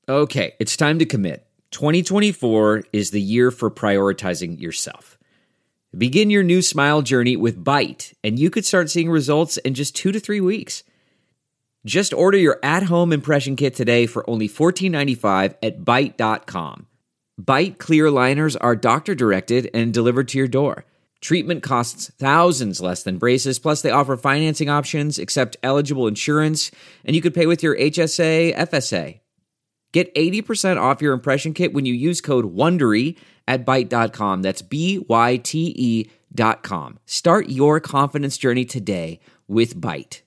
Okay, it's time to commit. 2024 is the year for prioritizing yourself. Begin your new smile journey with Byte, and you could start seeing results in just 2 to 3 weeks. Just order your at-home impression kit today for only $14.95 at Byte.com. Byte clear liners are doctor-directed and delivered to your door. Treatment costs thousands less than braces, plus they offer financing options, accept eligible insurance, and you could pay with your HSA, FSA. Get 80% off your impression kit when you use code WONDERY at Byte.com. That's BYTE.com. Start your confidence journey today with Byte.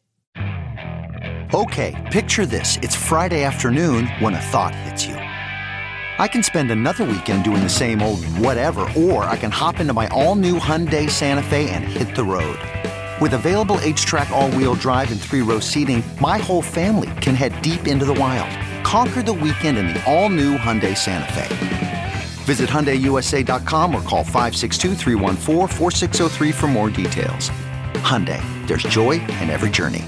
Okay, picture this. It's Friday afternoon when a thought hits you. I can spend another weekend doing the same old whatever, or I can hop into my all-new Hyundai Santa Fe and hit the road. With available H-Track all-wheel drive and 3-row seating, my whole family can head deep into the wild. Conquer the weekend in the all-new Hyundai Santa Fe. Visit HyundaiUSA.com or call 562-314-4603 for more details. Hyundai, there's joy in every journey.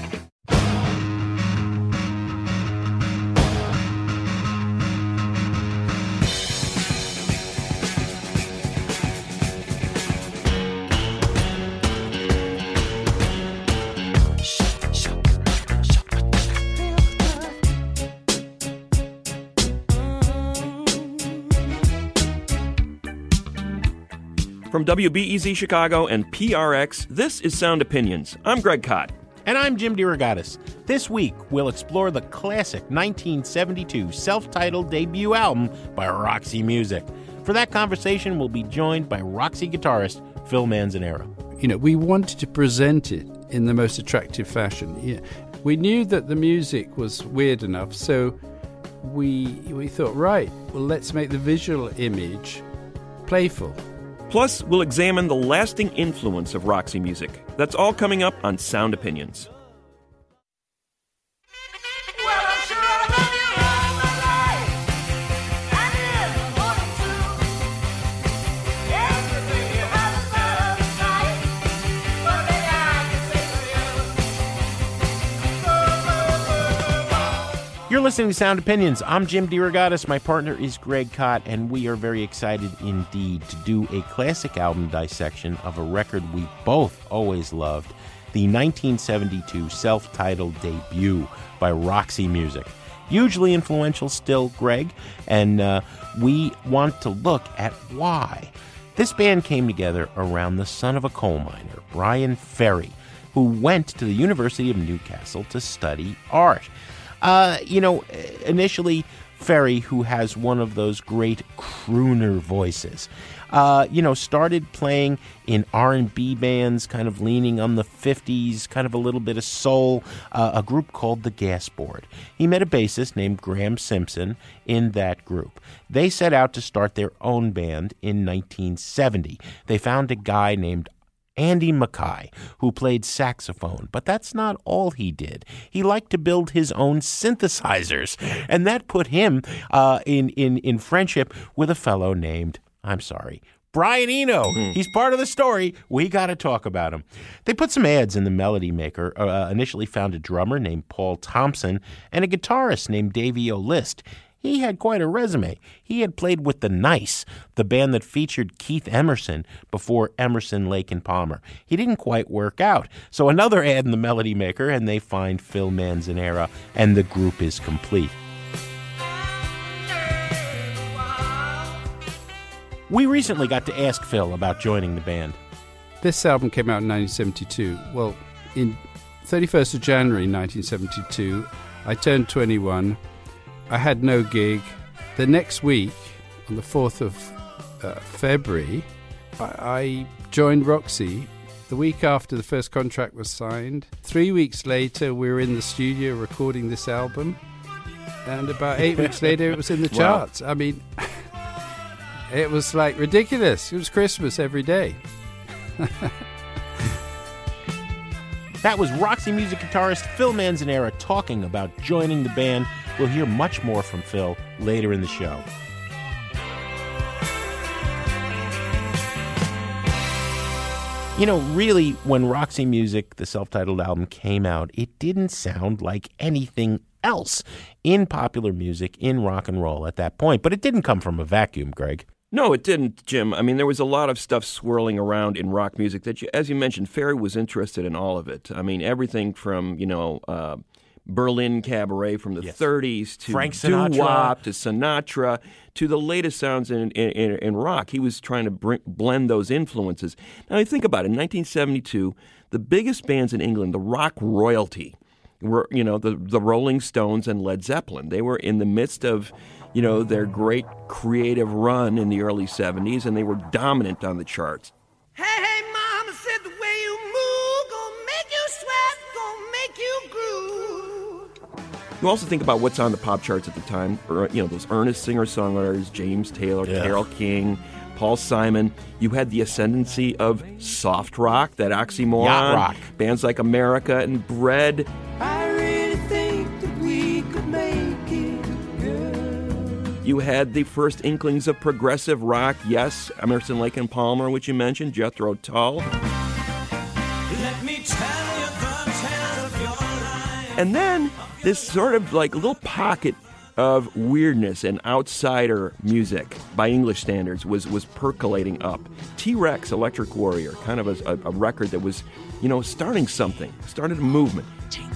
From WBEZ Chicago and PRX, this is Sound Opinions. I'm Greg Kot. And I'm Jim DeRogatis. This week, we'll explore the classic 1972 self-titled debut album by Roxy Music. For that conversation, we'll be joined by Roxy guitarist Phil Manzanera. You know, we wanted to present it in the most attractive fashion. Yeah. We knew that the music was weird enough, so we thought, right, well, let's make the visual image playful. Plus, we'll examine the lasting influence of Roxy Music. That's all coming up on Sound Opinions. You're listening to Sound Opinions. I'm Jim DeRogatis. My partner is Greg Kot, and we are very excited indeed to do a classic album dissection of a record we both always loved, the 1972 self-titled debut by Roxy Music. Hugely influential still, Greg, and we want to look at why. This band came together around the son of a coal miner, Bryan Ferry, who went to the University of Newcastle to study art. Initially, Ferry, who has one of those great crooner voices, started playing in R&B bands, kind of leaning on the 50s, kind of a little bit of soul, a group called the Gas Board. He met a bassist named Graham Simpson in that group. They set out to start their own band in 1970. They found a guy named Andy Mackay, who played saxophone, but that's not all he did. He liked to build his own synthesizers, and that put him in friendship with a fellow named, Brian Eno. He's part of the story. We got to talk about him. They put some ads in the Melody Maker, initially found a drummer named Paul Thompson and a guitarist named Davey O'List. He had quite a resume. He had played with The Nice, the band that featured Keith Emerson before Emerson, Lake and Palmer. He didn't quite work out. So another ad in the Melody Maker, and they find Phil Manzanera, and the group is complete. We recently got to ask Phil about joining the band. This album came out in 1972. Well, in 31st of January 1972, I turned 21. I had no gig. The next week, on the 4th of February, I joined Roxy. The week after the first contract was signed. 3 weeks later, we were in the studio recording this album. And about 8 weeks later, it was in the charts. Wow. I mean, it was like ridiculous. It was Christmas every day. That was Roxy Music guitarist Phil Manzanera talking about joining the band. We'll hear much more from Phil later in the show. You know, really, when Roxy Music, the self-titled album, came out, it didn't sound like anything else in popular music, in rock and roll at that point. But it didn't come from a vacuum, Greg. No, it didn't, Jim. I mean, there was a lot of stuff swirling around in rock music that, as you mentioned, Ferry was interested in all of it. I mean, everything from, Berlin Cabaret from the 30s to Frank Sinatra, doo-wop to Sinatra to the latest sounds in rock. He was trying to blend those influences. Now, you think about it. In 1972, the biggest bands in England, the rock royalty, were, the Rolling Stones and Led Zeppelin. They were in the midst of, their great creative run in the early 70s, and they were dominant on the charts. Hey, mama said the way you move gonna make you sweat, gonna make you groove. You also think about what's on the pop charts at the time, or, those earnest singer-songwriters, James Taylor, Carole King, Paul Simon. You had the ascendancy of soft rock, that oxymoron. Yacht rock. Bands like America and Bread. I really think that we could make it, girl. You had the first inklings of progressive rock. Yes, Emerson, Lake and Palmer, which you mentioned, Jethro Tull. Let me tell you the tale of your life. And then this sort of like little pocket of weirdness and outsider music by English standards was percolating up. T-Rex, Electric Warrior, kind of a record that was, starting something, started a movement.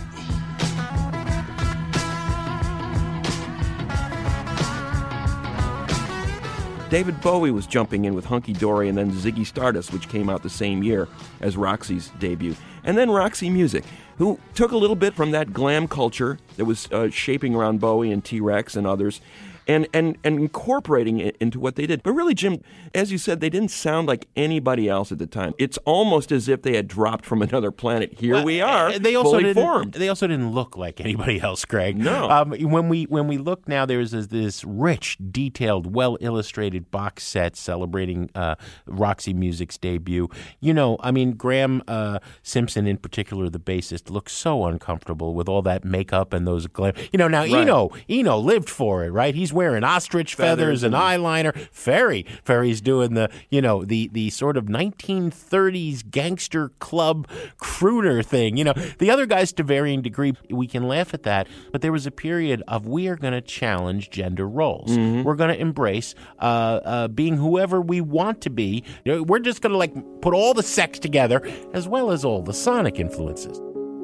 David Bowie was jumping in with Hunky Dory, and then Ziggy Stardust, which came out the same year as Roxy's debut. And then Roxy Music, who took a little bit from that glam culture that was shaping around Bowie and T-Rex and others, and incorporating it into what they did. But really, Jim, as you said, they didn't sound like anybody else at the time. It's almost as if they had dropped from another planet. Here we are, fully formed. They also didn't look like anybody else, Greg. No. When we look now, there's this rich, detailed, well-illustrated box set celebrating Roxy Music's debut. Graham Simpson in particular, the bassist, looks so uncomfortable with all that makeup and those glam. Now, Eno lived for it, right? He's wearing ostrich feathers and eyeliner. Ferry's doing the sort of 1930s gangster club crooner thing. The other guys, to varying degree, we can laugh at that, but there was a period of we are going to challenge gender roles. Mm-hmm. We're going to embrace being whoever we want to be. We're just going to put all the sex together as well as all the sonic influences.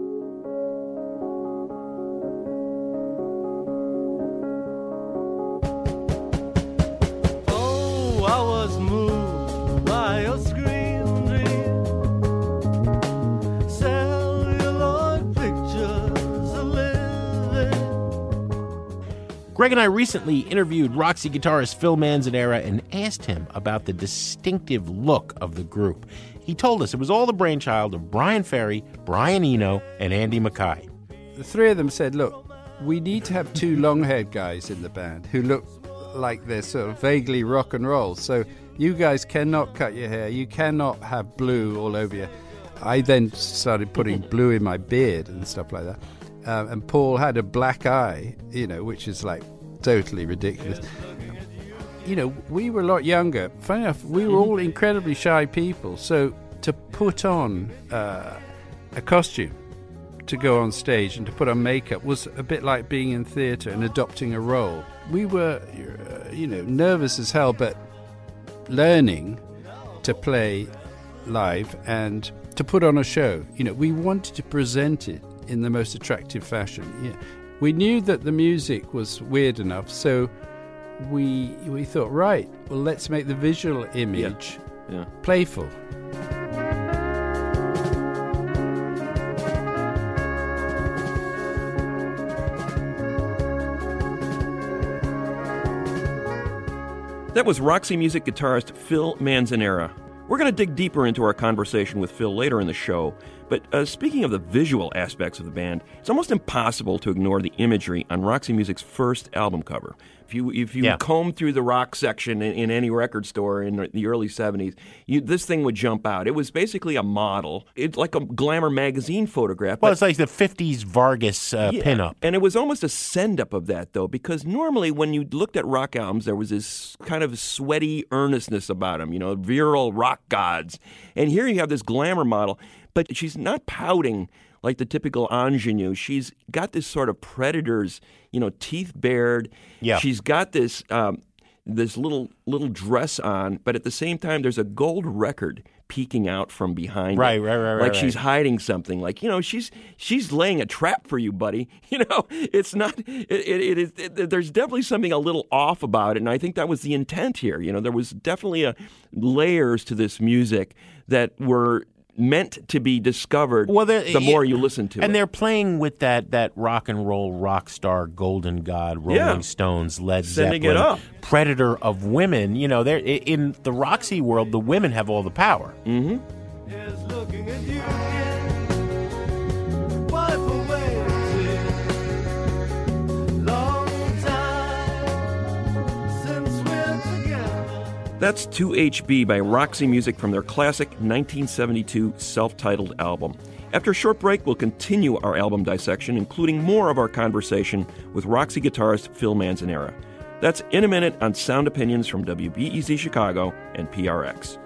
I was moved by your screaming, celluloid pictures of living. Greg and I recently interviewed Roxy guitarist Phil Manzanera and asked him about the distinctive look of the group. He told us it was all the brainchild of Brian Ferry, Brian Eno, and Andy Mackay. The three of them said, look, we need to have two long-haired guys in the band who look like they're sort of vaguely rock and roll. So you guys cannot cut your hair. You cannot have blue all over you. I then started putting blue in my beard and stuff like that. And Paul had a black eye, which is totally ridiculous. We were a lot younger. Funny enough, we were all incredibly shy people. So to put on a costume to go on stage and to put on makeup was a bit like being in theatre and adopting a role. We were, nervous as hell, but learning to play live and to put on a show. We wanted to present it in the most attractive fashion. Yeah. We knew that the music was weird enough, so we thought, right, well, let's make the visual image playful. That was Roxy Music guitarist Phil Manzanera. We're going to dig deeper into our conversation with Phil later in the show, but speaking of the visual aspects of the band, it's almost impossible to ignore the imagery on Roxy Music's first album cover. If you comb through the rock section in any record store in the early 70s, this thing would jump out. It was basically a model. It's like a Glamour magazine photograph. Well, it's like the 50s Vargas pinup. And it was almost a send-up of that, though, because normally when you looked at rock albums, there was this kind of sweaty earnestness about them, virile rock gods. And here you have this glamour model, but she's not pouting like the typical ingenue. She's got this sort of predator's, teeth bared. Yeah. She's got this this little dress on, but at the same time, there's a gold record peeking out from behind. Right. Like she's hiding something. Like, she's laying a trap for you, buddy. It's not. There's definitely something a little off about it, and I think that was the intent here. There was definitely layers to this music that were meant to be discovered the more you listen to it. And they're playing with that rock and roll rock star, Golden God, Rolling Stones, Led Sending Zeppelin, it up. Predator of women. They're in the Roxy world, the women have all the power. Mm-hmm. Is looking at you again. Wipe away the tears. Long time since we're together. That's 2HB by Roxy Music from their classic 1972 self-titled album. After a short break, we'll continue our album dissection, including more of our conversation with Roxy guitarist Phil Manzanera. That's in a minute on Sound Opinions from WBEZ Chicago and PRX.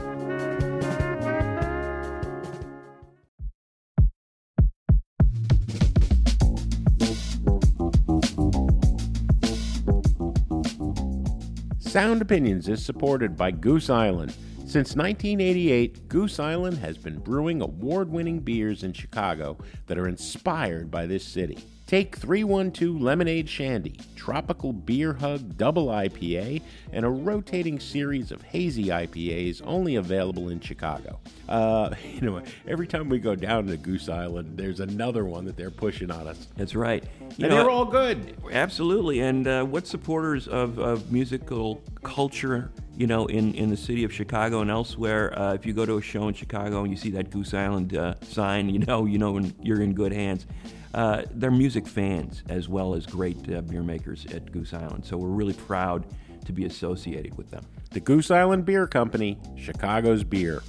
Sound Opinions is supported by Goose Island. Since 1988, Goose Island has been brewing award-winning beers in Chicago that are inspired by this city. Take 312 Lemonade Shandy, Tropical Beer Hug Double IPA, and a rotating series of hazy IPAs only available in Chicago. Every time we go down to Goose Island, there's another one that they're pushing on us. That's right. And they're all good. Absolutely. And what supporters of musical culture, in the city of Chicago and elsewhere, if you go to a show in Chicago and you see that Goose Island sign, you know when you're in good hands. They're music fans as well as great beer makers at Goose Island. So we're really proud to be associated with them. The Goose Island Beer Company, Chicago's beer.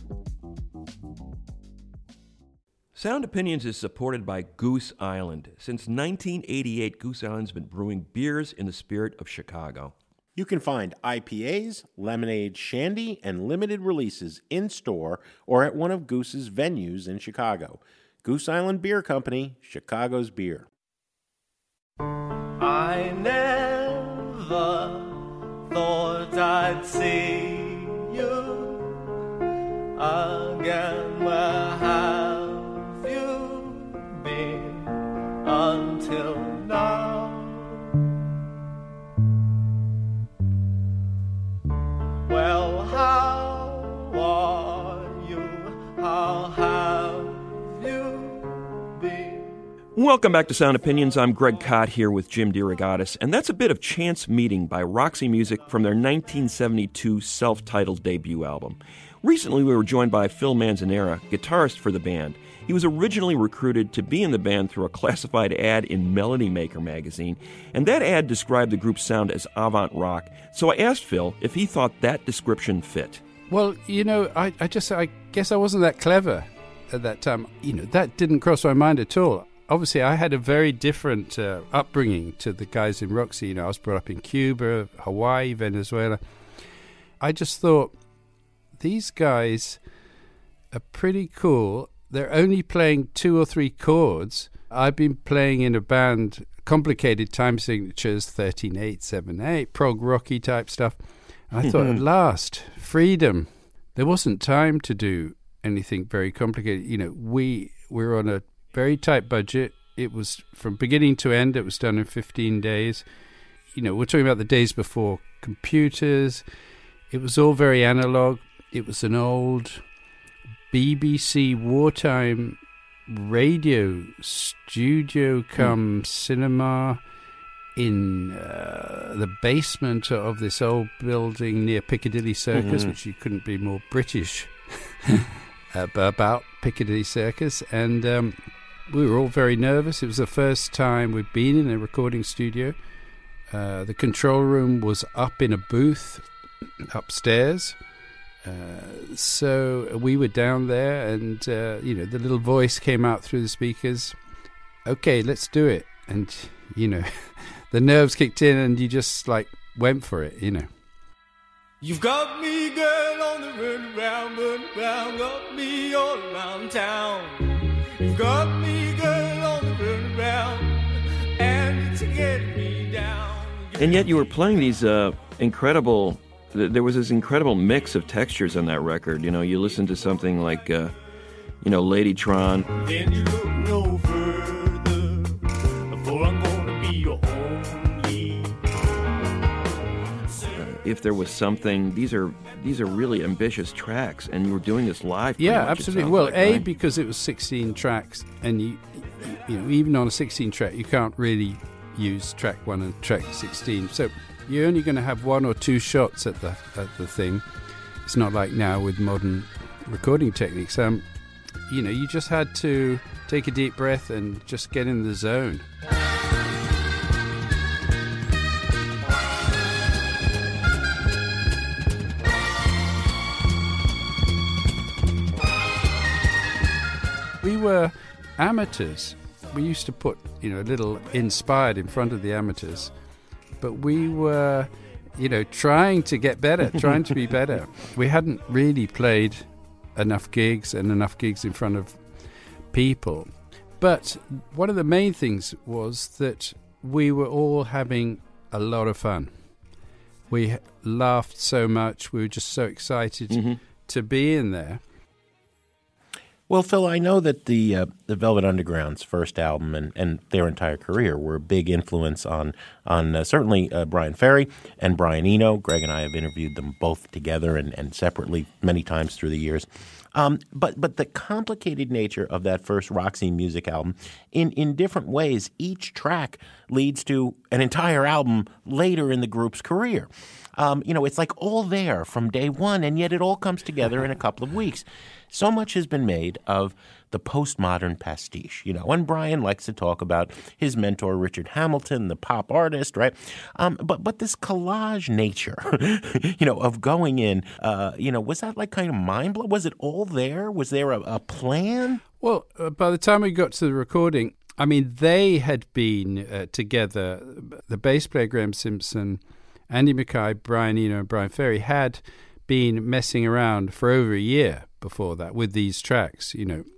Sound Opinions is supported by Goose Island. Since 1988, Goose Island's been brewing beers in the spirit of Chicago. You can find IPAs, lemonade, shandy, and limited releases in-store or at one of Goose's venues in Chicago. Goose Island Beer Company, Chicago's beer. I never thought I'd see you again. Where have you been until now? Well, how are you? How have you been? Welcome back to Sound Opinions. I'm Greg Kot here with Jim DeRogatis, and that's a bit of Chance Meeting by Roxy Music from their 1972 self-titled debut album. Recently, we were joined by Phil Manzanera, guitarist for the band. He was originally recruited to be in the band through a classified ad in Melody Maker magazine, and that ad described the group's sound as avant rock. So I asked Phil if he thought that description fit. Well, I guess I wasn't that clever at that time. That didn't cross my mind at all. Obviously, I had a very different upbringing to the guys in Roxy. I was brought up in Cuba, Hawaii, Venezuela. I just thought, these guys are pretty cool. They're only playing 2 or 3 chords. I've been playing in a band, complicated time signatures, 13/8, 7/8, prog rocky type stuff. And I thought, at last, freedom. There wasn't time to do anything very complicated. We were on a very tight budget. It was from beginning to end. It was done in 15 days. We're talking about the days before computers. It was all very analog. It was an old BBC wartime radio studio come cinema in the basement of this old building near Piccadilly Circus, which you couldn't be more British about Piccadilly Circus. And we were all very nervous. It was the first time we'd been in a recording studio. The control room was up in a booth upstairs. So we were down there, and the little voice came out through the speakers. Okay, let's do it. And the nerves kicked in, and you just went for it. You've got me, girl, on the run around, got me all around town. You got me, girl, on the runaround, and it's getting me down. And yet you were playing these incredible... There was this incredible mix of textures on that record. You know, you listen to something like, Ladytron. Then you look no further, for I'm gonna be your only. If There Was Something. These are really ambitious tracks, and you were doing this live. Pretty Yeah, much, it absolutely. sounds Well, like, A, right? because it was 16 tracks, and you know, even on a 16 track, you can't really use track 1 and track 16. So you're only going to have 1 or 2 shots at the thing. It's not like now with modern recording techniques. You just had to take a deep breath and just get in the zone. We were amateurs. We used to put, a little inspired in front of the amateurs, but we were, trying to get better, trying to be better. We hadn't really played enough gigs in front of people. But one of the main things was that we were all having a lot of fun. We laughed so much. We were just so excited to be in there. Well, Phil, I know that the Velvet Underground's first album and their entire career were a big influence on certainly Bryan Ferry and Brian Eno. Greg and I have interviewed them both together and separately many times through the years. But the complicated nature of that first Roxy Music album, in different ways, each track leads to an entire album later in the group's career. It's like all there from day one, and yet it all comes together in a couple of weeks. So much has been made of the postmodern pastiche, and Brian likes to talk about his mentor, Richard Hamilton, the pop artist, right? But this collage nature, of going in, was that like kind of mind-blowing? Was it all there? Was there a plan? Well, by the time we got to the recording, I mean, they had been together, the bass player Graham Simpson, Andy Mackay, Brian Eno, and Bryan Ferry had been messing around for over a year before that with these tracks.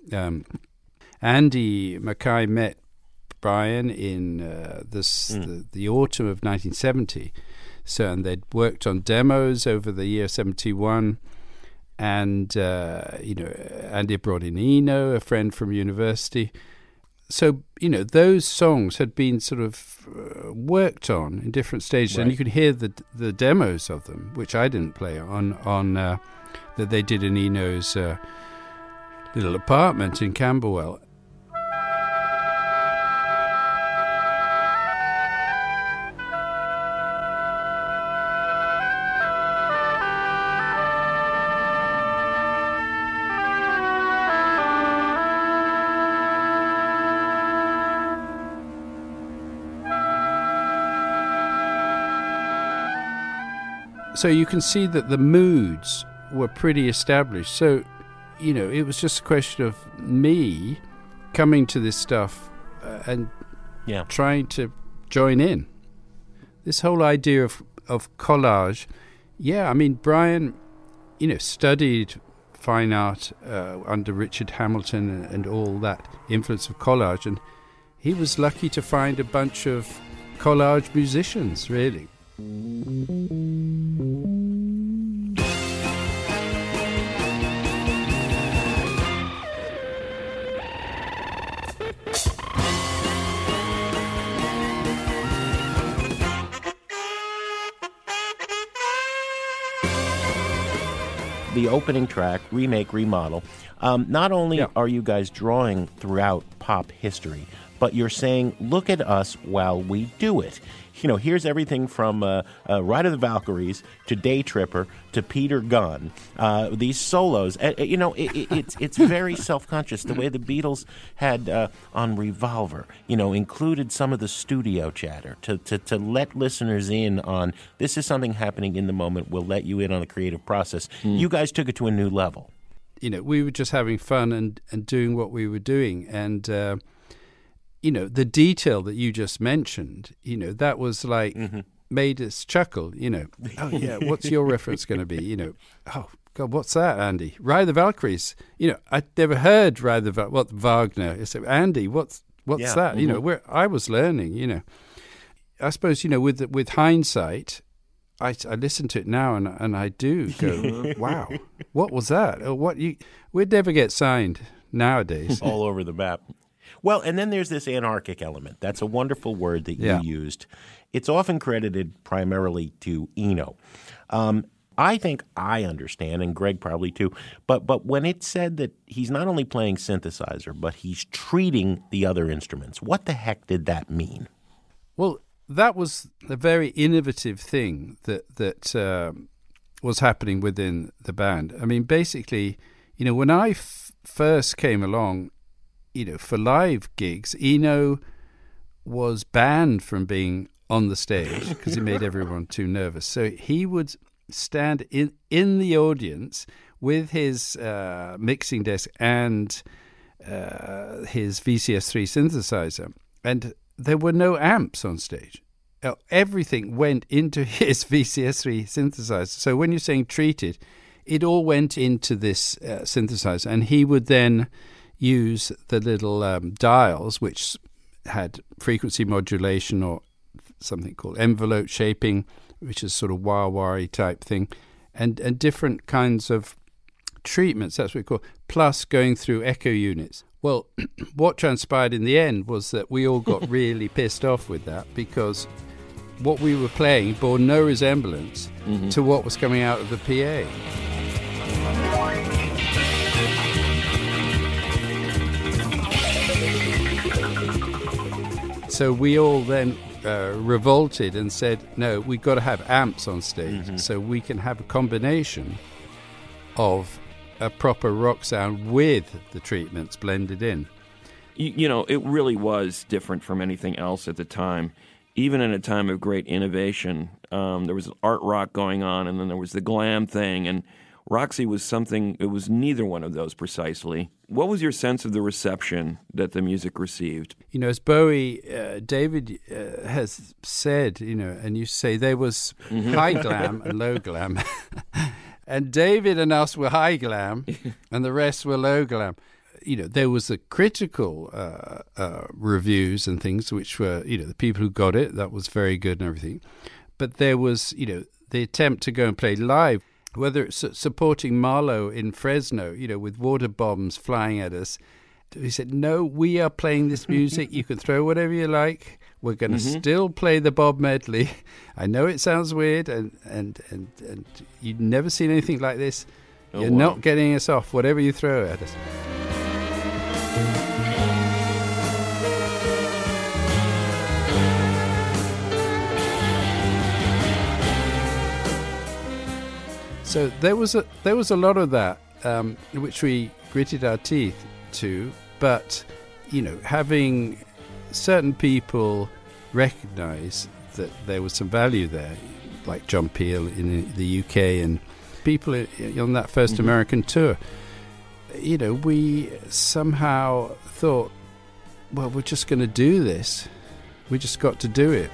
Andy Mackay met Brian in the autumn of 1970. And they'd worked on demos over the year 71. And, Andy brought in Eno, a friend from university. So, those songs had been sort of worked on in different stages, right. And you could hear the demos of them, which I didn't play on that they did in Eno's little apartment in Camberwell. So you can see that the moods were pretty established. So, it was just a question of me coming to this stuff and trying to join in. This whole idea of collage, Brian, studied fine art under Richard Hamilton and all that influence of collage, and he was lucky to find a bunch of collage musicians, really. The opening track, Remake, Remodel, not only are you guys drawing throughout pop history, but you're saying, look at us while we do it. Here's everything from Ride of the Valkyries to Day Tripper to Peter Gunn. These solos, it's very self-conscious. The way the Beatles had on Revolver, included some of the studio chatter to let listeners in on this is something happening in the moment. We'll let you in on the creative process. You guys took it to a new level. We were just having fun and doing what we were doing. And the detail that you just mentioned, that was like made us chuckle, Oh, yeah, what's your reference going to be? Oh, God, what's that, Andy? Ride the Valkyries. I'd never heard Ride the Valkyries. Wagner. I said, Andy, what's that? Where I was learning, I suppose, with hindsight, I listen to it now and I do go, wow, what was that? Or we'd never get signed nowadays. All over the map. Well, and then there's this anarchic element. That's a wonderful word that you used. It's often credited primarily to Eno. I think I understand, and Greg probably too, but when it's said that he's not only playing synthesizer, but he's treating the other instruments, what the heck did that mean? Well, that was a very innovative thing that was happening within the band. I mean, basically, when I first came along, for live gigs, Eno was banned from being on the stage because he made everyone too nervous. So he would stand in the audience with his mixing desk and his VCS3 synthesizer, and there were no amps on stage. Everything went into his VCS3 synthesizer. So when you're saying treated, it all went into this synthesizer, and he would then use the little dials, which had frequency modulation or something called envelope shaping, which is sort of wah-wah-y type thing, and different kinds of treatments, that's what we call, plus going through echo units. Well, what transpired in the end was that we all got really pissed off with that, because what we were playing bore no resemblance to what was coming out of the PA. So we all then revolted and said, no, we've got to have amps on stage so we can have a combination of a proper rock sound with the treatments blended in. It really was different from anything else at the time. Even in a time of great innovation, there was art rock going on, and then there was the glam thing, and Roxy was something, it was neither one of those precisely. What was your sense of the reception that the music received? As Bowie, David has said, and you say there was high glam and low glam. And David and us were high glam, and the rest were low glam. There was the critical reviews and things, which were, the people who got it, that was very good and everything. But there was, the attempt to go and play live, whether it's supporting Marlowe in Fresno, with water bombs flying at us. He said, no, we are playing this music. You can throw whatever you like. We're going to still play the Bob medley. I know it sounds weird, and you've never seen anything like this. You're not getting us off, whatever you throw at us. So there was a lot of that, which we gritted our teeth to, but having certain people recognize that there was some value there, like John Peel in the UK and people on that first American tour, we somehow thought, well, we're just going to do this. We just got to do it.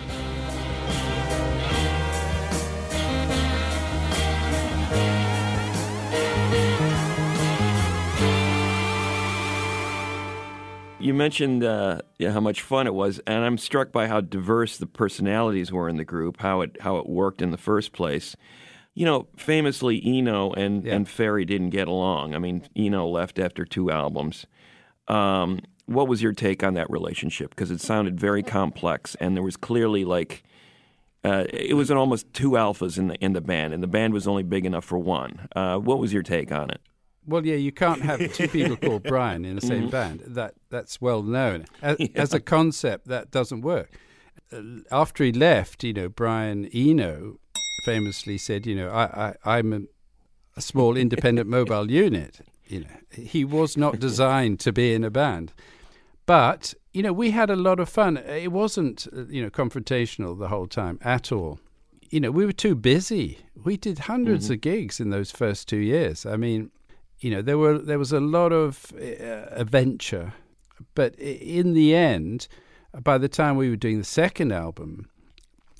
You mentioned how much fun it was, and I'm struck by how diverse the personalities were in the group, how it worked in the first place. Famously, Eno and Ferry didn't get along. I mean, Eno left after 2 albums. What was your take on that relationship? Because it sounded very complex, and there was clearly it was almost 2 alphas in the band, and the band was only big enough for one. What was your take on it? Well, yeah, you can't have 2 people called Brian in the same band. That's well known. As a concept, that doesn't work. After he left, Brian Eno famously said, I'm a small independent mobile unit. He was not designed to be in a band. But, we had a lot of fun. It wasn't, confrontational the whole time at all. We were too busy. We did hundreds of gigs in those first 2 years. I mean, there was a lot of adventure, but in the end, by the time we were doing the second album,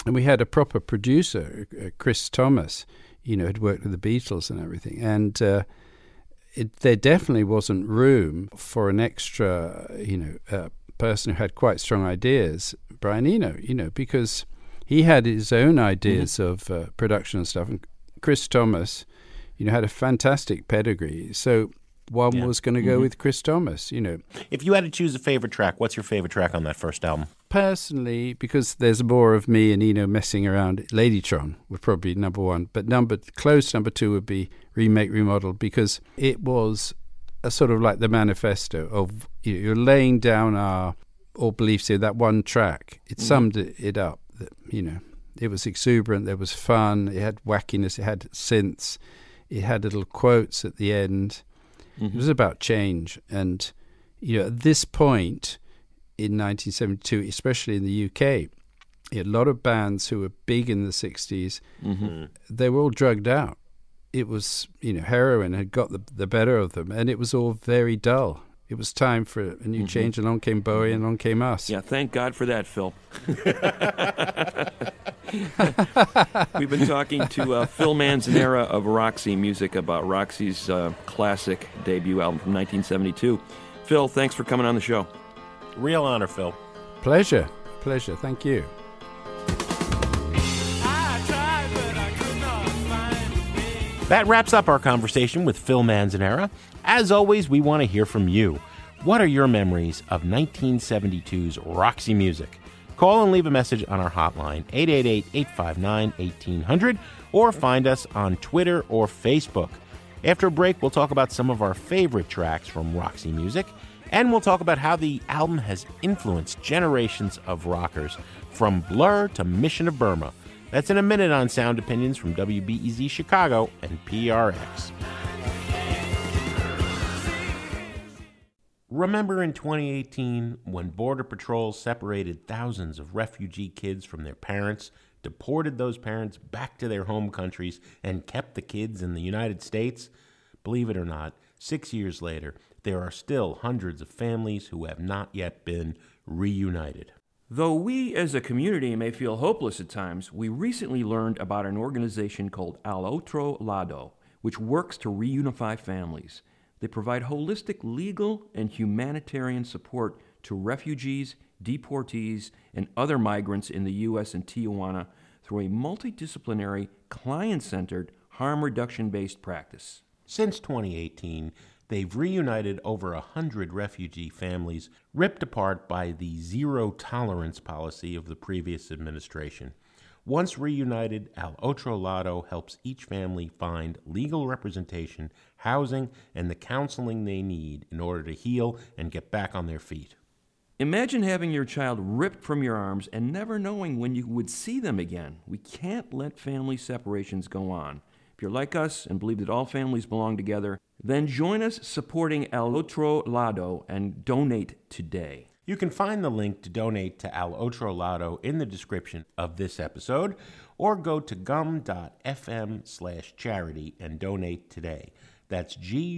And we had a proper producer, Chris Thomas, had worked with the Beatles and everything. And there definitely wasn't room for an extra, person who had quite strong ideas, Brian Eno, because he had his own ideas of production and stuff. And Chris Thomas, had a fantastic pedigree. So one was going to go with Chris Thomas, If you had to choose a favorite track, what's your favorite track on that first album? Personally, because there's more of me and Eno messing around, Ladytron would probably be number one. But close number two would be Remake, Remodel, because it was a sort of like the manifesto of, you're laying down our beliefs here. That one track, it summed it up. That, it was exuberant, there was fun, it had wackiness, it had synths, it had little quotes at the end. It was about change. And, at this point in 1972, especially in the UK, a lot of bands who were big in the 60s, they were all drugged out. It was, heroin had got the better of them, and it was all very dull. It was time for a new change. Along came Bowie, and along came us. Yeah, thank God for that, Phil. We've been talking to Phil Manzanera of Roxy Music about Roxy's classic debut album from 1972. Phil, thanks for coming on the show. Real honor, Phil. Pleasure. Thank you. That wraps up our conversation with Phil Manzanera. As always, we want to hear from you. What are your memories of 1972's Roxy Music? Call and leave a message on our hotline, 888-859-1800, or find us on Twitter or Facebook. After a break, we'll talk about some of our favorite tracks from Roxy Music, and we'll talk about how the album has influenced generations of rockers, from Blur to Mission of Burma. That's in a minute on Sound Opinions from WBEZ Chicago and PRX. Remember in 2018 when Border Patrol separated thousands of refugee kids from their parents, deported those parents back to their home countries, and kept the kids in the United States? Believe it or not, 6 years later, there are still hundreds of families who have not yet been reunited. Though we as a community may feel hopeless at times, we recently learned about an organization called Al Otro Lado, which works to reunify families. They provide holistic legal and humanitarian support to refugees, deportees, and other migrants in the U.S. and Tijuana through a multidisciplinary, client-centered, harm reduction-based practice. Since 2018, they've reunited over 100 refugee families ripped apart by the zero-tolerance policy of the previous administration. Once reunited, Al Otro Lado helps each family find legal representation, housing, and the counseling they need in order to heal and get back on their feet. Imagine having your child ripped from your arms and never knowing when you would see them again. We can't let family separations go on. If you're like us and believe that all families belong together, then join us supporting Al Otro Lado and donate today. You can find the link to donate to Al Otro Lado in the description of this episode, or go to gum.fm/charity and donate today. That's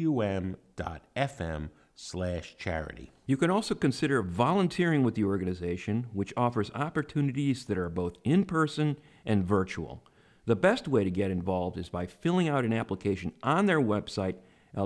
gum.fm/charity. You can also consider volunteering with the organization, which offers opportunities that are both in-person and virtual. The best way to get involved is by filling out an application on their website,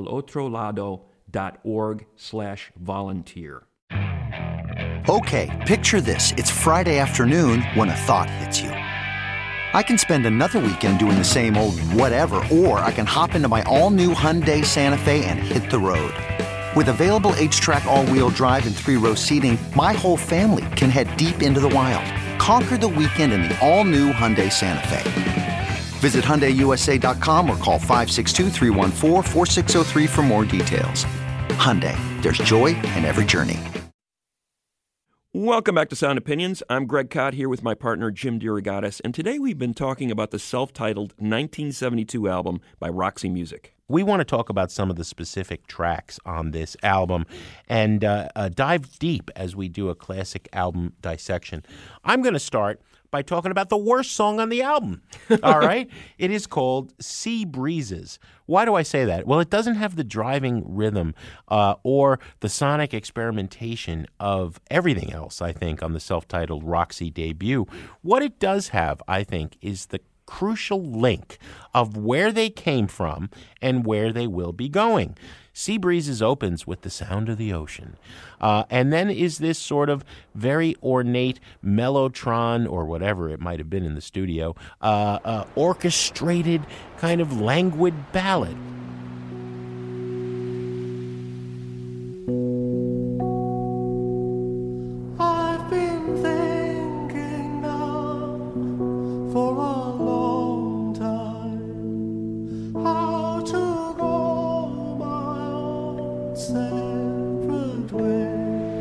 alotrolado.org/volunteer. Okay, picture this. It's Friday afternoon when a thought hits you. I can spend another weekend doing the same old whatever, or I can hop into my all-new Hyundai Santa Fe and hit the road. With available H-Track all-wheel drive and 3-row seating, my whole family can head deep into the wild. Conquer the weekend in the all-new Hyundai Santa Fe. Visit HyundaiUSA.com or call 562-314-4603 for more details. Hyundai, there's joy in every journey. Welcome back to Sound Opinions. I'm Greg Kot here with my partner Jim DeRogatis, and today we've been talking about the self-titled 1972 album by Roxy Music. We want to talk about some of the specific tracks on this album and dive deep as we do a classic album dissection. I'm going to start by talking about the worst song on the album. All right? It is called Sea Breezes. Why do I say that? Well, it doesn't have the driving rhythm or the sonic experimentation of everything else, I think, on the self-titled Roxy debut. What it does have, I think, is the crucial link of where they came from and where they will be going. Sea Breezes opens with the sound of the ocean, and then is this sort of very ornate mellotron, or whatever it might have been in the studio, orchestrated kind of languid ballad. I've been thinking now for a long time how to go my own separate way.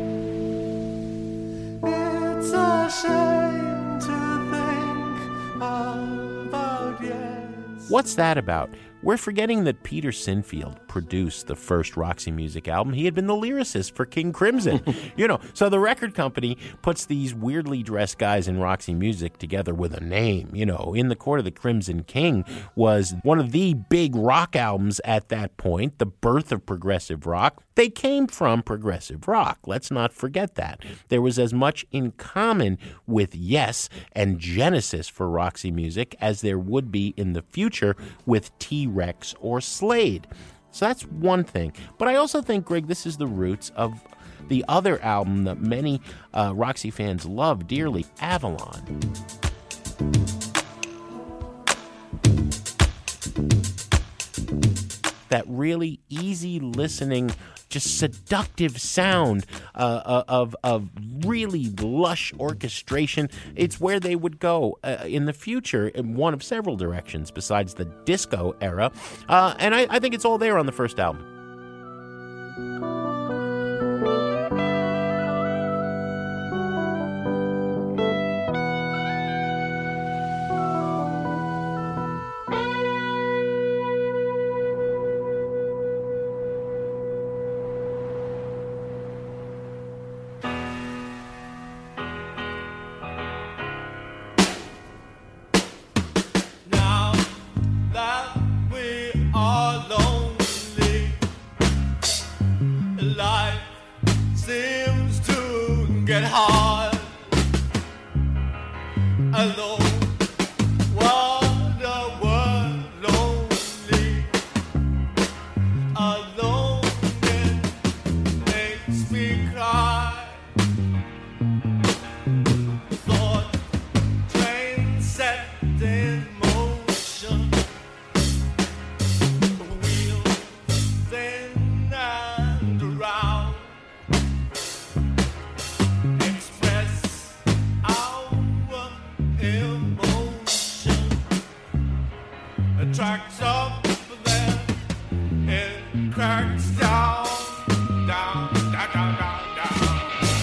It's a shame to think about yes. What's that about? We're forgetting that Peter Sinfield produced the first Roxy Music album. He had been the lyricist for King Crimson. So the record company puts these weirdly dressed guys in Roxy Music together with a name. In the Court of the Crimson King was one of the big rock albums at that point, the birth of progressive rock. They came from progressive rock. Let's not forget that. There was as much in common with Yes and Genesis for Roxy Music as there would be in the future with T-Rex or Slade. So that's one thing. But I also think, Greg, this is the roots of the other album that many Roxy fans love dearly, Avalon. That really easy listening, just seductive sound of really lush orchestration. It's where they would go in the future in one of several directions besides the disco era. And I think it's all there on the first album. Now that we are lonely, life seems to get hard. Alone, what a world lonely. Alone, it makes me cry. Thought train set in motion, wheels in and around, express our emotion. Tracks up there, it cracks down, down, down, down, down, down.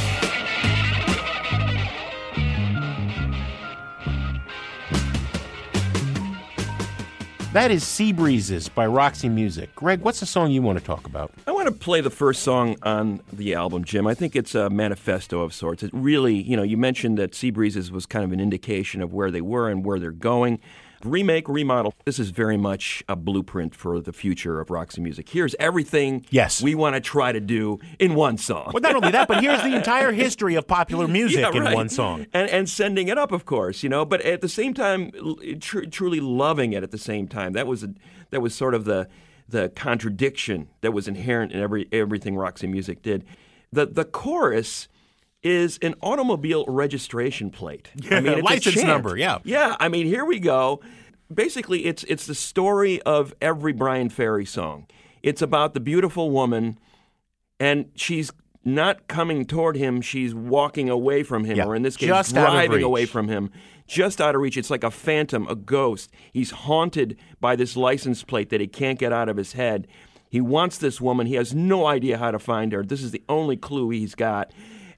That is Sea Breezes by Roxy Music. Greg, what's the song you want to talk about? I want to play the first song on the album, Jim. I think it's a manifesto of sorts. It really, you mentioned that Sea Breezes was kind of an indication of where they were and where they're going. Remake, remodel, this is very much a blueprint for the future of Roxy Music. Here's everything we want to try to do in one song. Well, not only that, but here's the entire history of popular music in right. one song. And sending it up, of course, but at the same time, truly loving it at the same time. That was sort of the contradiction that was inherent in everything Roxy Music did. The chorus is an automobile registration plate. Yeah, it's license number, yeah. Yeah, here we go. Basically, it's the story of every Brian Ferry song. It's about the beautiful woman, and she's not coming toward him, she's walking away from him, or in this case, just driving away from him. Just out of reach. It's like a phantom, a ghost. He's haunted by this license plate that he can't get out of his head. He wants this woman. He has no idea how to find her. This is the only clue he's got.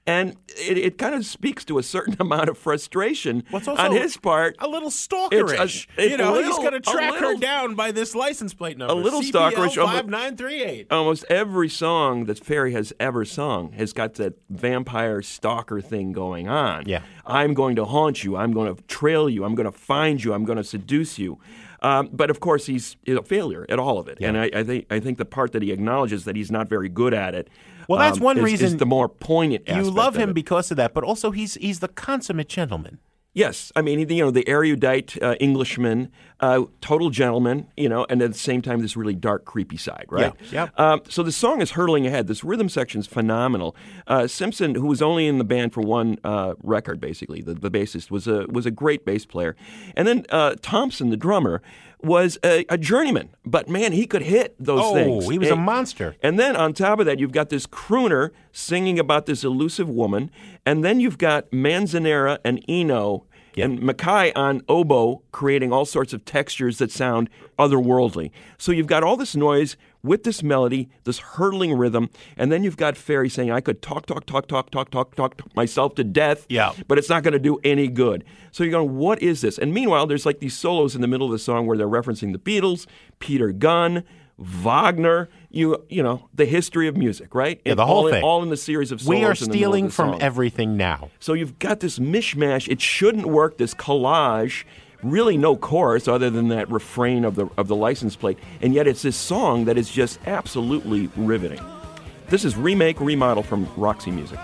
And it kind of speaks to a certain amount of frustration What's also on his part. A little stalkerish. He's going to track her down by this license plate number. A little CPL stalkerish. 5938. Almost every song that Ferry has ever sung has got that vampire stalker thing going on. Yeah. I'm going to haunt you. I'm going to trail you. I'm going to find you. I'm going to seduce you. But of course, he's a failure at all of it. Yeah. And I think the part that he acknowledges that he's not very good at it. Well, that's one reason is the more poignant aspect you love him of it. because of that, but also he's the consummate gentleman. Yes, I mean, the erudite Englishman, total gentleman, and at the same time, this really dark, creepy side, right? Yeah. So the song is hurtling ahead. This rhythm section is phenomenal. Simpson, who was only in the band for one record, basically, the bassist, was a great bass player. And then Thompson, the drummer, was a journeyman, but man, he could hit those things. Oh, he was a monster. And then on top of that, you've got this crooner singing about this elusive woman, and then you've got Manzanera and Eno and Mackay on oboe creating all sorts of textures that sound otherworldly. So you've got all this noise with this melody, this hurtling rhythm, and then you've got Ferry saying, I could talk myself to death, but it's not going to do any good. So you're going, what is this? And meanwhile, there's like these solos in the middle of the song where they're referencing the Beatles, Peter Gunn, Wagner, you know, the history of music, right? Yeah, the whole thing. All in the series of solos. We are in the middle of stealing the from song. everything now. So you've got this mishmash. It shouldn't work, this collage. Really no chorus other than that refrain of the license plate. And yet it's this song that is just absolutely riveting. This is Remake, Remodel from Roxy Music.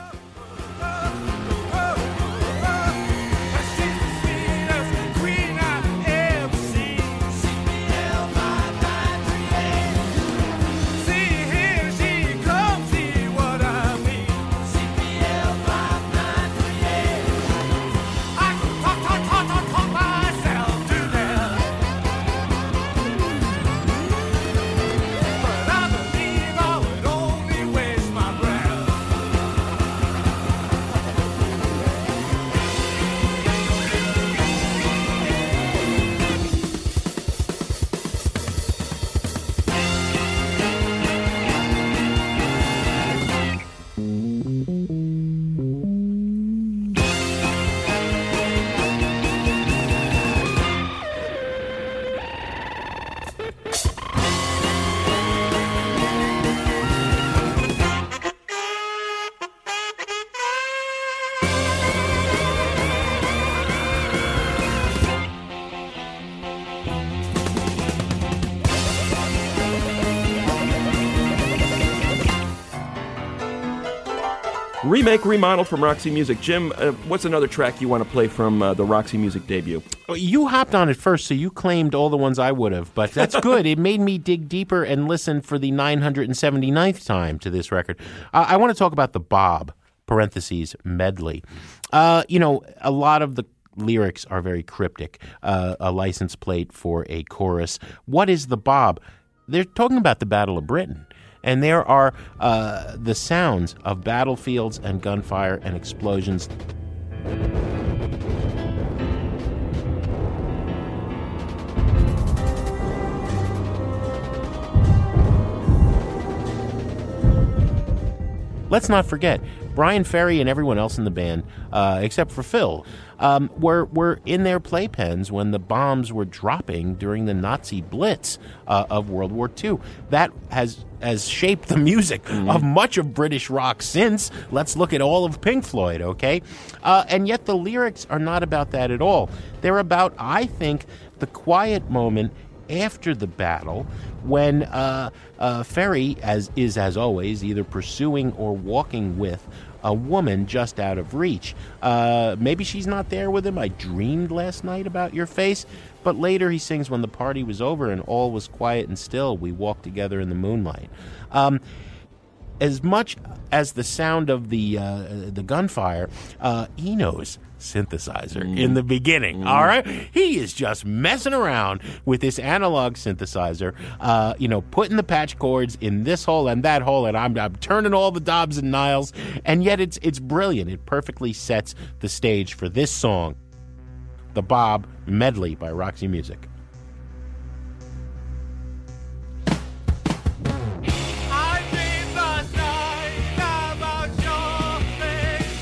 Remake, Remodel from Roxy Music. Jim, what's another track you want to play from the Roxy Music debut? You hopped on it first, so you claimed all the ones I would have, but that's good. It made me dig deeper and listen for the 979th time to this record. I want to talk about the Bob, parentheses, medley. You know, a lot of the lyrics are very cryptic. A license plate for a chorus. What is the Bob? They're talking about the Battle of Britain. And there are the sounds of battlefields and gunfire and explosions. Let's not forget, Brian Ferry and everyone else in the band, except for Phil, were in their playpens when the bombs were dropping during the Nazi Blitz of World War II. That has shaped the music of much of British rock since. Let's look at all of Pink Floyd, okay? And yet the lyrics are not about that at all. They're about, I think, the quiet moment after the battle when Ferry is as always either pursuing or walking with a woman just out of reach. Maybe she's not there with him. I dreamed last night about your face. But later he sings, when the party was over and all was quiet and still, we walked together in the moonlight. As much as the sound of the gunfire, Eno's synthesizer in the beginning, all right? He is just messing around with this analog synthesizer, putting the patch chords in this hole and that hole, and I'm turning all the Dobbs and Niles, and yet it's brilliant. It perfectly sets the stage for this song, the Bob Medley by Roxy Music. I dreamed last night about your face.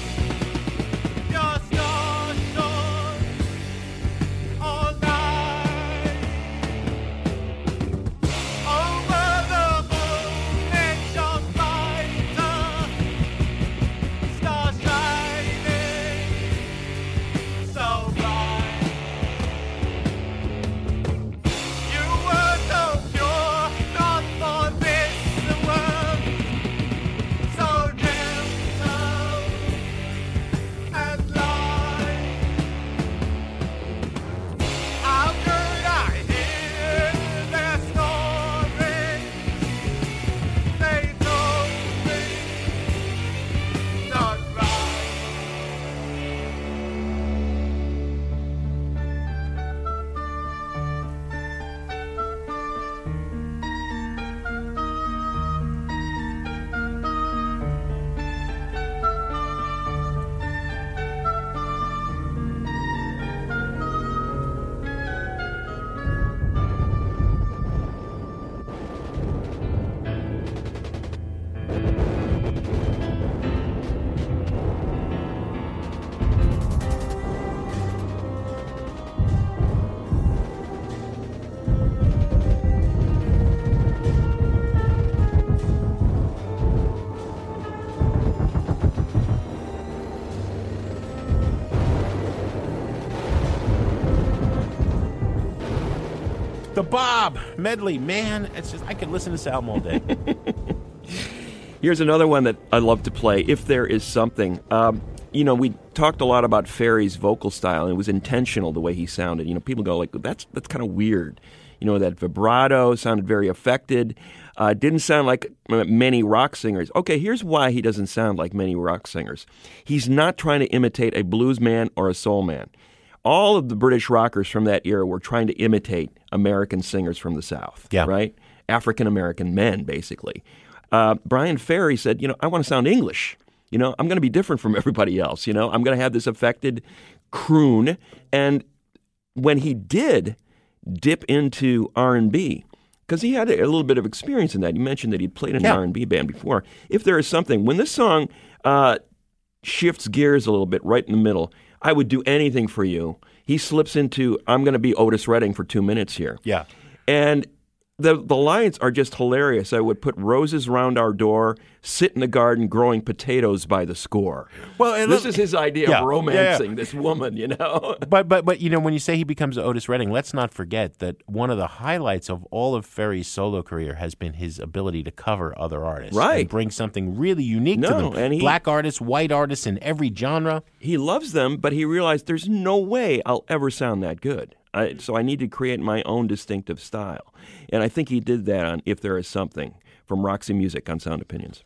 The Bob medley, man, it's just I could listen to this album all day. Here's another one that I love to play, If There Is Something. We talked a lot about Ferry's vocal style, and it was intentional the way he sounded. People go like, that's kind of weird. That vibrato sounded very affected. Didn't sound like many rock singers. Okay, here's why he doesn't sound like many rock singers. He's not trying to imitate a blues man or a soul man. All of the British rockers from that era were trying to imitate American singers from the South, right? African-American men, basically. Brian Ferry said, I want to sound English. I'm going to be different from everybody else. I'm going to have this affected croon. And when he did dip into R&B, because he had a little bit of experience in that. You mentioned that he'd played in an R&B band before. If There Is Something, when this song shifts gears a little bit right in the middle, I would do anything for you. He slips into, I'm going to be Otis Redding for 2 minutes here. Yeah. And the lines are just hilarious. I would put roses round our door, sit in the garden growing potatoes by the score. Well, this is his idea of romancing this woman, But when you say he becomes Otis Redding, let's not forget that one of the highlights of all of Ferry's solo career has been his ability to cover other artists. Right. And bring something really unique to them. And black artists, white artists in every genre. He loves them, but he realized there's no way I'll ever sound that good. So I need to create my own distinctive style. And I think he did that on If There Is Something from Roxy Music on Sound Opinions.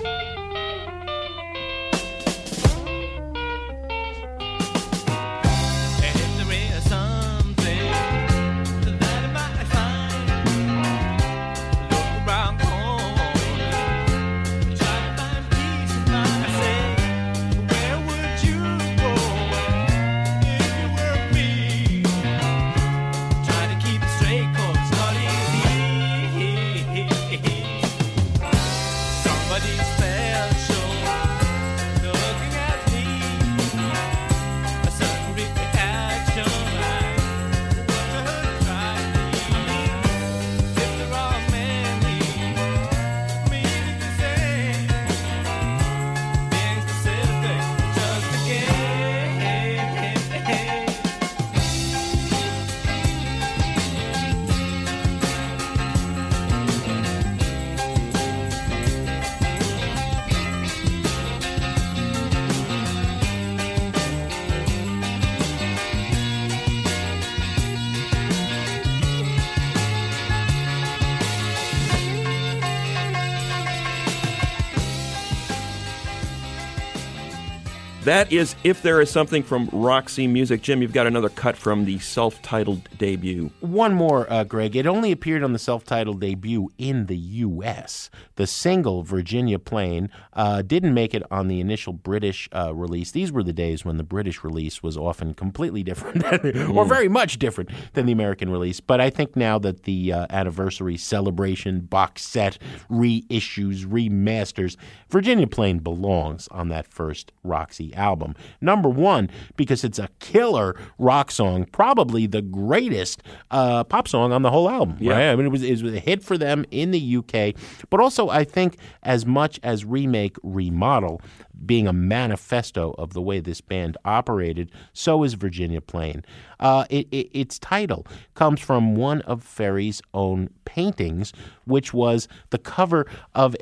That is If There Is Something from Roxy Music. Jim, you've got another cut from the self-titled debut. One more, Greg. It only appeared on the self-titled debut in the U.S. The single, Virginia Plain, didn't make it on the initial British release. These were the days when the British release was often completely different, or very much different than the American release. But I think now that the anniversary celebration, box set, reissues, remasters, Virginia Plain belongs on that first Roxy album. Number one, because it's a killer rock song, probably the greatest pop song on the whole album. Yeah. Right? I mean, it was a hit for them in the UK, but also I think as much as Remake, Remodel being a manifesto of the way this band operated, so is Virginia Plain. Its title comes from one of Ferry's own paintings, which was the cover of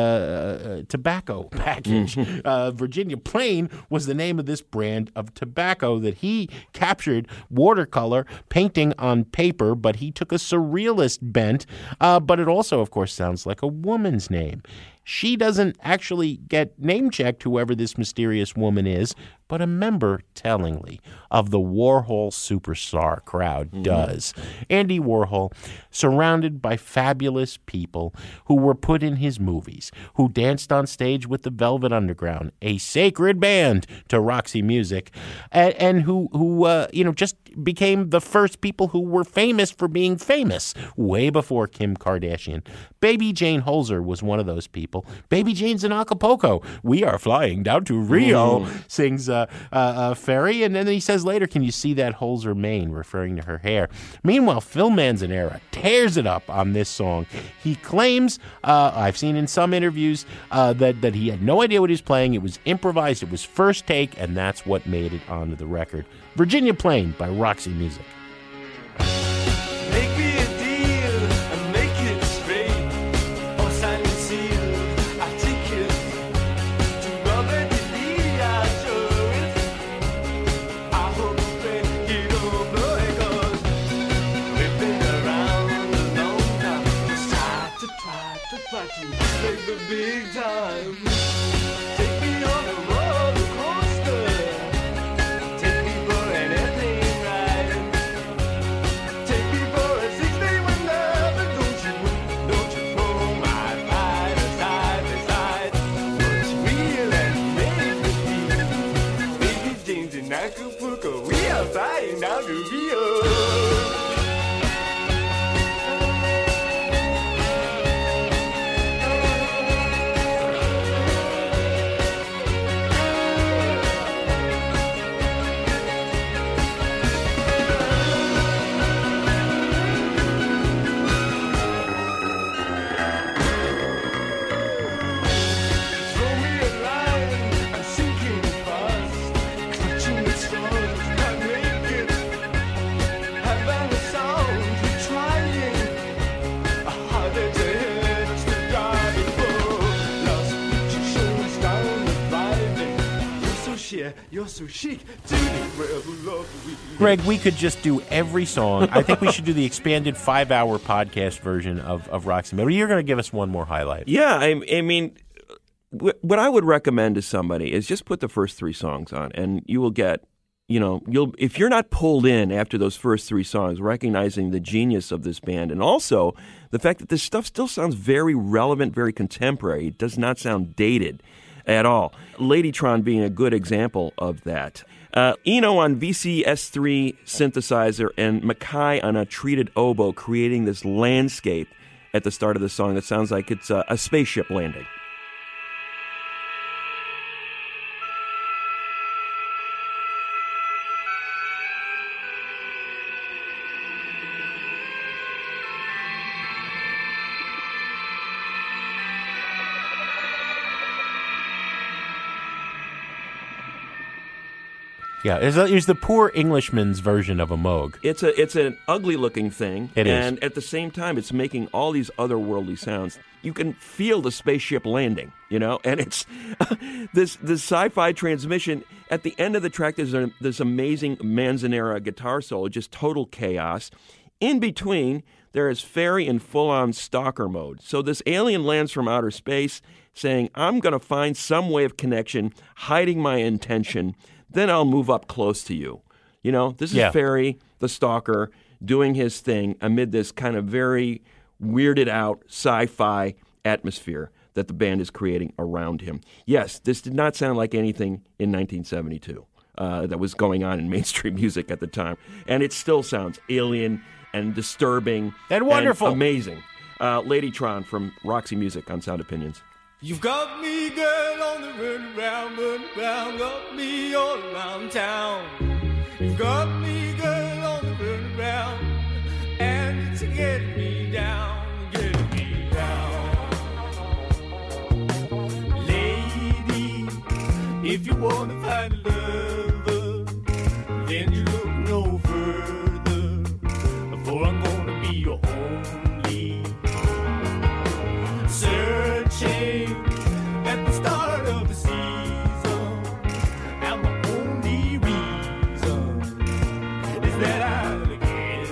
a tobacco package. Virginia Plain was the name of this brand of tobacco that he captured watercolor painting on paper, but he took a surrealist bent. But it also, of course, sounds like a woman's name. She doesn't actually get name-checked, whoever this mysterious woman is, but a member, tellingly, of the Warhol superstar crowd does. Andy Warhol, surrounded by fabulous people who were put in his movies, who danced on stage with the Velvet Underground, a sacred band to Roxy Music, and who just became the first people who were famous for being famous, way before Kim Kardashian. Baby Jane Holzer was one of those people. Baby Jane's in Acapulco. We are flying down to Rio, sings Ferry, and then he says later, can you see that Holzer mane, referring to her hair. Meanwhile, Phil Manzanera tears it up on this song. He claims, I've seen in some interviews, that he had no idea what he was playing. It was improvised. It was first take, and that's what made it onto the record. Virginia Plain by Roxy Music. Make me a deal. You're so chic, Judy, rebel lovely. Greg, we could just do every song. I think we should do the expanded 5-hour podcast version of Roxy Music. You're going to give us one more highlight. Yeah, I mean, what I would recommend to somebody is just put the first 3 songs on, and you will get, if you're not pulled in after those first 3 songs, recognizing the genius of this band, and also the fact that this stuff still sounds very relevant, very contemporary. It does not sound dated at all. Ladytron being a good example of that. Eno on VCS3 synthesizer and Mackay on a treated oboe, creating this landscape at the start of the song that sounds like it's a spaceship landing. Yeah, it's the poor Englishman's version of a Moog. It's an ugly looking thing. It is. And at the same time, it's making all these otherworldly sounds. You can feel the spaceship landing, and it's this sci-fi transmission. At the end of the track, there's this amazing Manzanera guitar solo, just total chaos. In between, there is Ferry in full-on stalker mode. So this alien lands from outer space saying, I'm going to find some way of connection, hiding my intention, then I'll move up close to you. This is Ferry, the stalker, doing his thing amid this kind of very weirded out sci-fi atmosphere that the band is creating around him. Yes, this did not sound like anything in 1972 that was going on in mainstream music at the time. And it still sounds alien and disturbing and wonderful. And amazing. Ladytron from Roxy Music on Sound Opinions. You've got me, girl, on the run around, got me all around town. You've got me, girl, on the run around, and it's getting me down, Lady, if you wanna find a lover, then you look no further, for I'm gonna be your only searching at the start of the season, and the only reason is that I'll get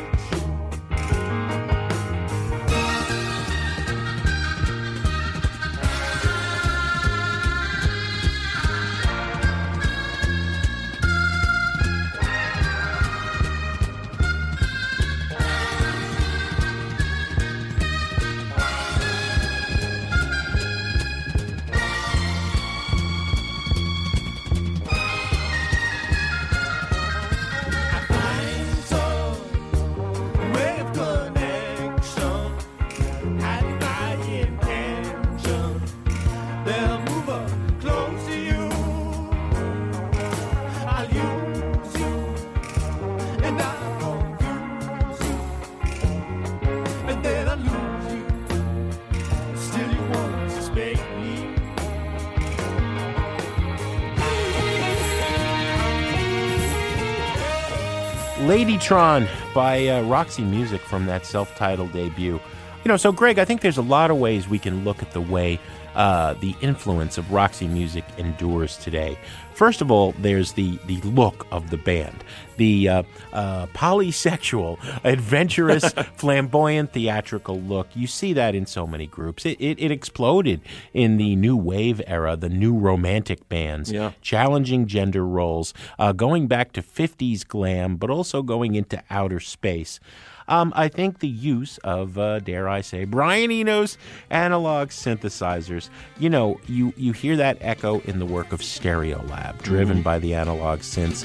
Ladytron by Roxy Music from that self-titled debut. So Greg, I think there's a lot of ways we can look at the way the influence of Roxy Music endures today. First of all, there's the look of the band, the polysexual, adventurous, flamboyant, theatrical look. You see that in so many groups. It exploded in the new wave era, the new romantic bands, challenging gender roles, going back to 50s glam, but also going into outer space. I think the use of, dare I say, Brian Eno's analog synthesizers, you hear that echo in the work of Stereolab, driven by the analog synths.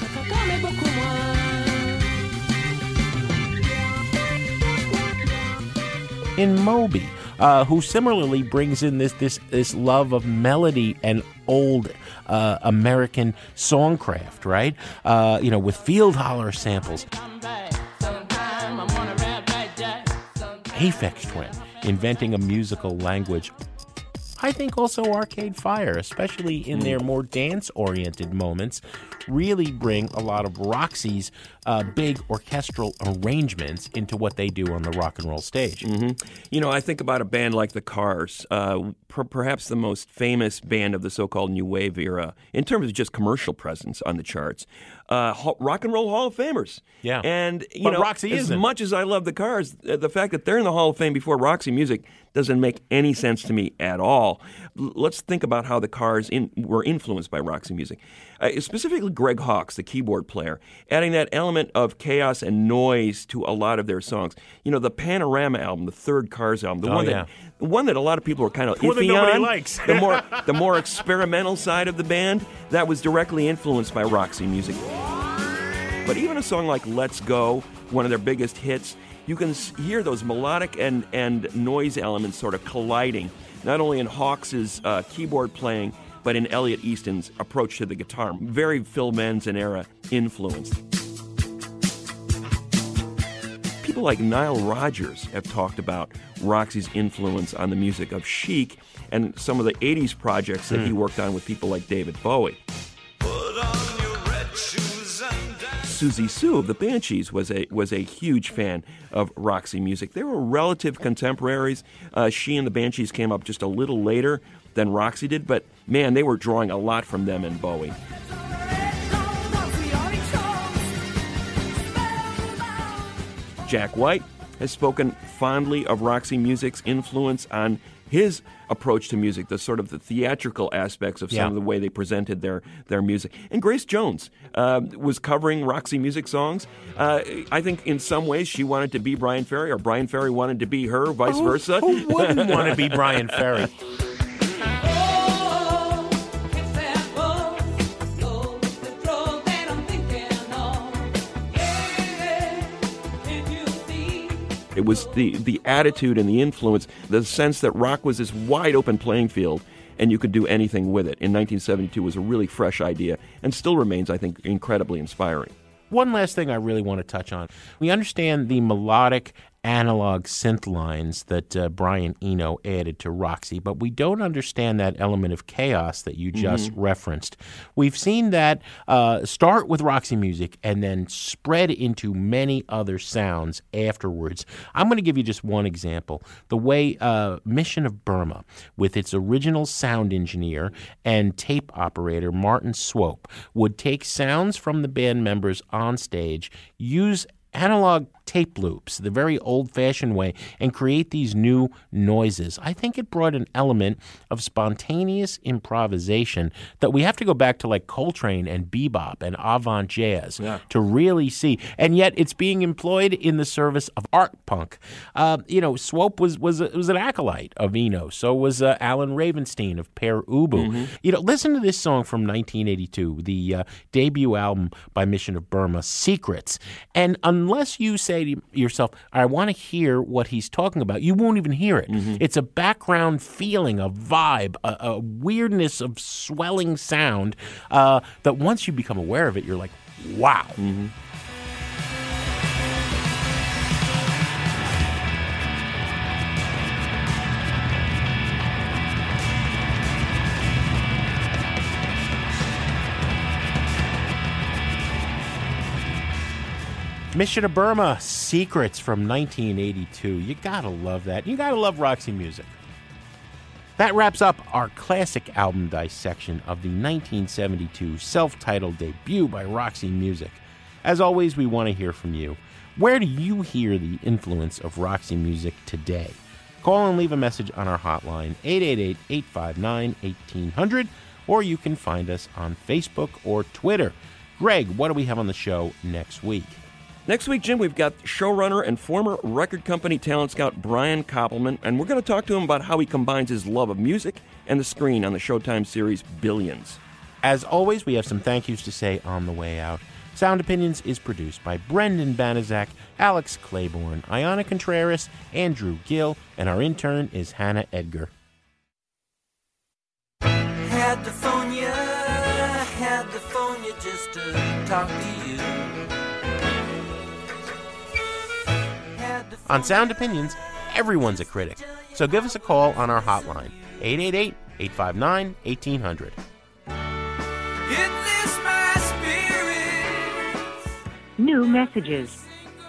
In Moby, who similarly brings in this love of melody and old American songcraft, right? With field holler samples. Aphex Twin, inventing a musical language. I think also Arcade Fire, especially in their more dance-oriented moments, really bring a lot of Roxy's big orchestral arrangements into what they do on the rock and roll stage. You know, I think about a band like the Cars, perhaps the most famous band of the so-called New Wave era, in terms of just commercial presence on the charts. Rock and Roll Hall of Famers. Yeah. And, But Roxy as isn't. much as I love the Cars, the fact that they're in the Hall of Fame before Roxy Music doesn't make any sense to me at all. Let's think about how the Cars were influenced by Roxy Music. Specifically Greg Hawkes, the keyboard player, adding that element of chaos and noise to a lot of their songs. You know, the Panorama album, the third Cars album, the one that a lot of people were kind of One that iffy nobody on, likes. the more experimental side of the band, that was directly influenced by Roxy Music. But even a song like Let's Go, one of their biggest hits, you can hear those melodic and noise elements sort of colliding, not only in Hawkes' keyboard playing, but in Elliot Easton's approach to the guitar. Very Phil Manzan era influence. People like Nile Rodgers have talked about Roxy's influence on the music of Chic and some of the 80s projects that he worked on with people like David Bowie. Susie Sue of the Banshees was a huge fan of Roxy Music. They were relative contemporaries. She and the Banshees came up just a little later than Roxy did, but man, they were drawing a lot from them and Bowie. Jack White has spoken fondly of Roxy Music's influence on his approach to music, the sort of the theatrical aspects of some of the way they presented their music. And Grace Jones was covering Roxy Music songs. I think in some ways she wanted to be Brian Ferry, or Brian Ferry wanted to be her, vice versa. Who wouldn't want to be Brian Ferry? It was the attitude and the influence, the sense that rock was this wide-open playing field and you could do anything with it. In 1972 was a really fresh idea and still remains, I think, incredibly inspiring. One last thing I really want to touch on. We understand the melodic analog synth lines that Brian Eno added to Roxy, but we don't understand that element of chaos that you just referenced. We've seen that start with Roxy Music and then spread into many other sounds afterwards. I'm going to give you just one example. The way Mission of Burma, with its original sound engineer and tape operator Martin Swope, would take sounds from the band members on stage, use analog tape loops, the very old-fashioned way, and create these new noises. I think it brought an element of spontaneous improvisation that we have to go back to like Coltrane and bebop and avant jazz to really see. And yet it's being employed in the service of art punk. Swope was an acolyte of Eno. So was Alan Ravenstein of Pere Ubu. Listen to this song from 1982, the debut album by Mission of Burma, Secrets. And unless you say to yourself, I want to hear what he's talking about, you won't even hear it. It's a background feeling, a vibe, a weirdness of swelling sound that once you become aware of it, you're like, wow. Mission of Burma, Secrets from 1982. You gotta love that. You gotta love Roxy Music. That wraps up our classic album dissection of the 1972 self-titled debut by Roxy Music. As always, we want to hear from you. Where do you hear the influence of Roxy Music today? Call and leave a message on our hotline, 888-859-1800, or you can find us on Facebook or Twitter. Greg, what do we have on the show next week? Next week, Jim, we've got showrunner and former record company talent scout Brian Koppelman, and we're going to talk to him about how he combines his love of music and the screen on the Showtime series Billions. As always, we have some thank yous to say on the way out. Sound Opinions is produced by Brendan Banaszak, Alex Claiborne, Ayana Contreras, Andrew Gill, and our intern is Hannah Edgar. Had to phone you just to talk to you. On Sound Opinions, everyone's a critic. So give us a call on our hotline, 888-859-1800. Hit this my speed. New messages.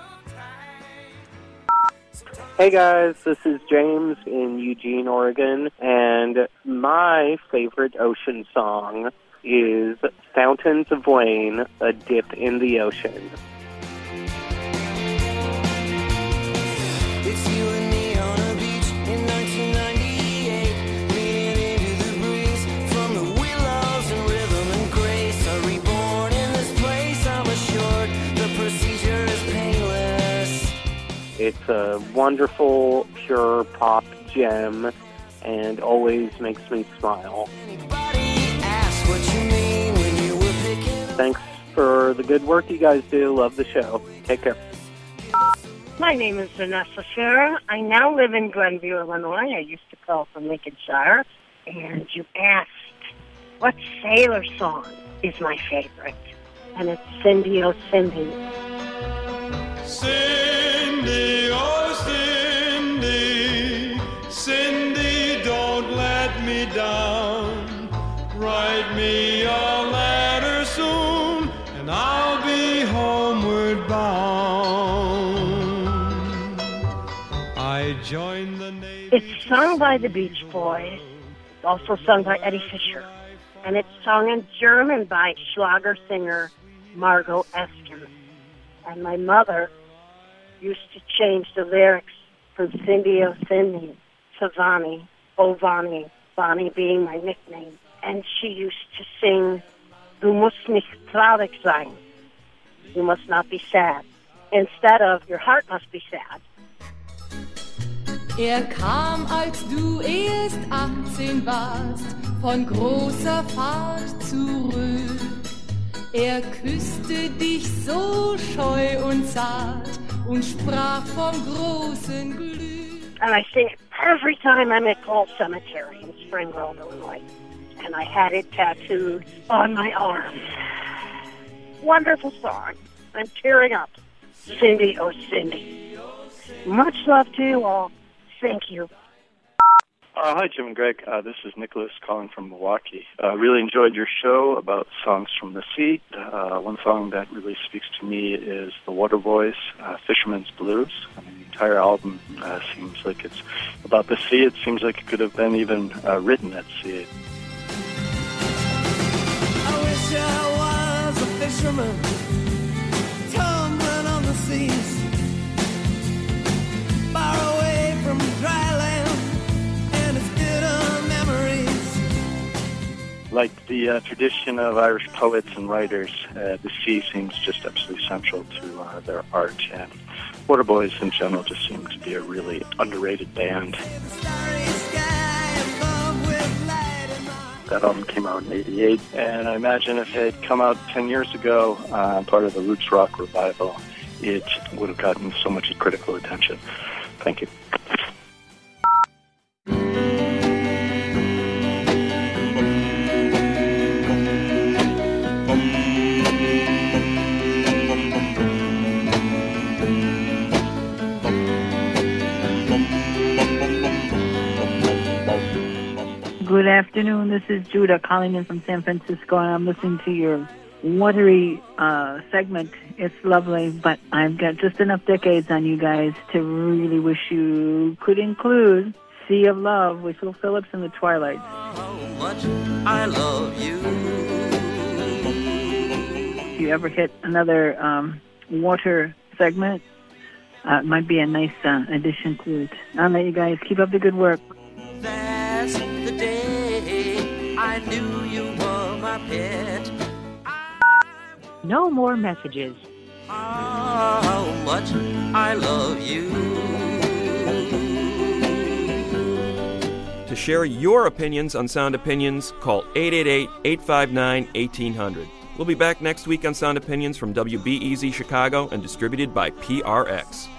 Hey guys, this is James in Eugene, Oregon, and my favorite ocean song is Fountains of Wayne, A Dip in the Ocean. It's you and me on a beach in 1998, leaning into the breeze from the willows and rhythm and grace. Are reborn in this place, I'm assured the procedure is painless. It's a wonderful, pure pop gem and always makes me smile. What you mean when you were picking up. Thanks for the good work you guys do. Love the show. Take care. My name is Vanessa Scherer. I now live in Glenview, Illinois. I used to call from Lincolnshire. And you asked, what sailor song is my favorite? And it's Cindy, Oh Cindy. Cindy, oh Cindy, Cindy, don't let me down. Write me a letter soon, and I'll be homeward bound. I joined the Navy. It's sung by the Beach Boys. It's also sung by Eddie Fisher. And it's sung in German by Schlager singer Margot Eskin. And my mother used to change the lyrics from Cindy, oh Cindy to Vonnie, oh Vonnie, Vonnie being my nickname. And she used to sing, Du musst nicht traurig sein. You must not be sad. Instead of, your heart must be sad. Kam, als du erst 18 warst, von großer Fahrt zurück. Küsste dich so scheu und zart und sprach vom großen Glück. And I sing it every time I'm at Coal Cemetery in Spring Grove, Illinois. And I had it tattooed on my arm. Wonderful song. I'm tearing up. Cindy, oh Cindy. Much love to you all. Thank you. Hi, Jim and Greg. This is Nicholas calling from Milwaukee. Really enjoyed your show about songs from the sea. One song that really speaks to me is the Waterboys, Fisherman's Blues. I mean, the entire album seems like it's about the sea. It seems like it could have been even written at sea. I wish I was a fisherman, tumbling on the seas, far away from dry land and its bitter memories. Like the tradition of Irish poets and writers, the sea seems just absolutely central to their art. And Waterboys in general just seem to be a really underrated band. That album came out in '88, and I imagine if it had come out 10 years ago, part of the Roots Rock revival, it would have gotten so much critical attention. Thank you. Good afternoon. This is Judah calling in from San Francisco, and I'm listening to your watery segment. It's lovely, but I've got just enough decades on you guys to really wish you could include Sea of Love with Phil Phillips and the Twilights. How much I love you. If you ever hit another water segment, it might be a nice addition to it. I'll let you guys keep up the good work. That's the day I knew you were my pet. No more messages. How much I love you. To share your opinions on Sound Opinions, call 888-859-1800. We'll be back next week on Sound Opinions from WBEZ Chicago and distributed by PRX.